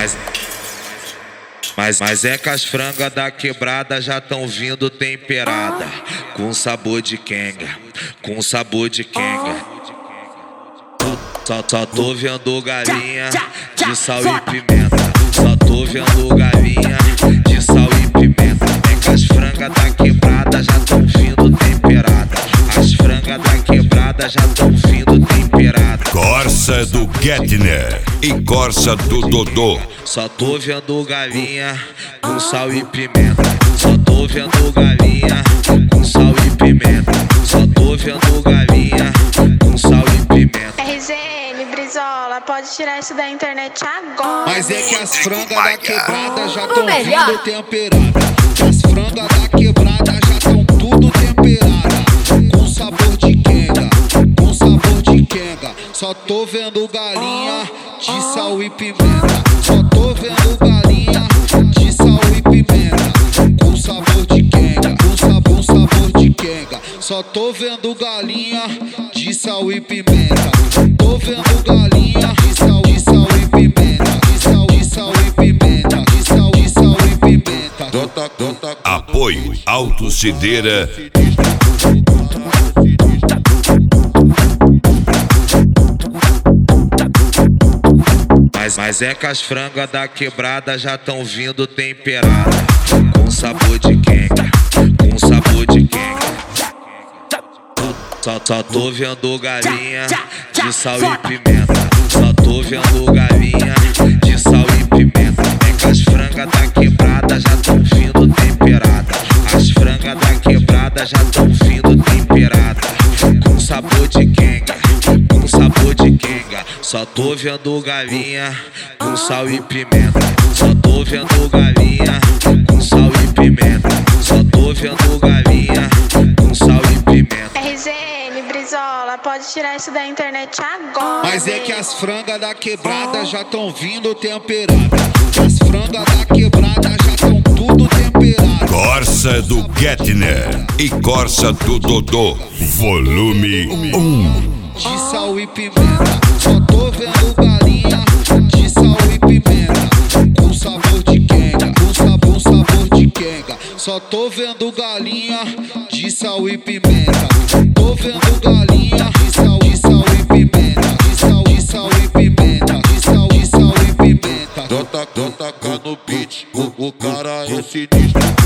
Mas é que as frangas da quebrada já tão vindo temperada, com sabor de quenga, com sabor de quenga. Só tô vendo galinha de sal e pimenta. Só tô vendo galinha de sal e pimenta. É que as frangas da quebrada já tão vindo temperada. As frangas da quebrada já tão vindo temperada. Corsa do Gettner e Corsa do Dodô. Só tô vendo galinha com sal e pimenta. Só tô vendo galinha com sal e pimenta. Só tô vendo galinha com sal e pimenta. RZN, Brizola, pode tirar isso da internet agora. Mas é que as frangas da quebrada já tão vindo temperada. As frangas da quebrada já tão tudo temperada. Com sabor de quenga, com sabor de quenga. Só tô vendo galinha de sal e pimenta. Só tô vendo galinha de sal e pimenta. Com sabor de quenga, com sabor de quenga. Só tô vendo galinha de sal e pimenta. Tô vendo galinha de sal e pimenta. De sal e pimenta. De sal e pimenta. Apoio Auto Cideira. Mas é que as frangas da quebrada já tão vindo temperada, com sabor de quenga, com sabor de quenga. Só tô vendo galinha de sal e pimenta. Só tô vendo galinha de sal e pimenta. É que as frangas da quebrada já tão vindo temperada. As frangas da quebrada já tão vindo temperada, com sabor de quenga, com sabor de quenga. Só tô vendo galinha com sal e pimenta. Só tô vendo galinha com sal e pimenta. Só tô vendo galinha com sal e pimenta. RZN, Brizola, pode tirar isso da internet agora. Mas é que as frangas da quebrada já tão vindo temperada. As frangas da quebrada já tão tudo temperada. Corsa do Gettner e Corsa do Dodô. Volume 1. De sal e pimenta. Só tô vendo galinha de sal e pimenta. Com sabor de quenga, com sabor de quenga. Só tô vendo galinha de sal e pimenta. Tô vendo galinha de sal e pimenta. De sal e pimenta. De sal e pimenta. Tô tacando no beat, o cara é sinistro.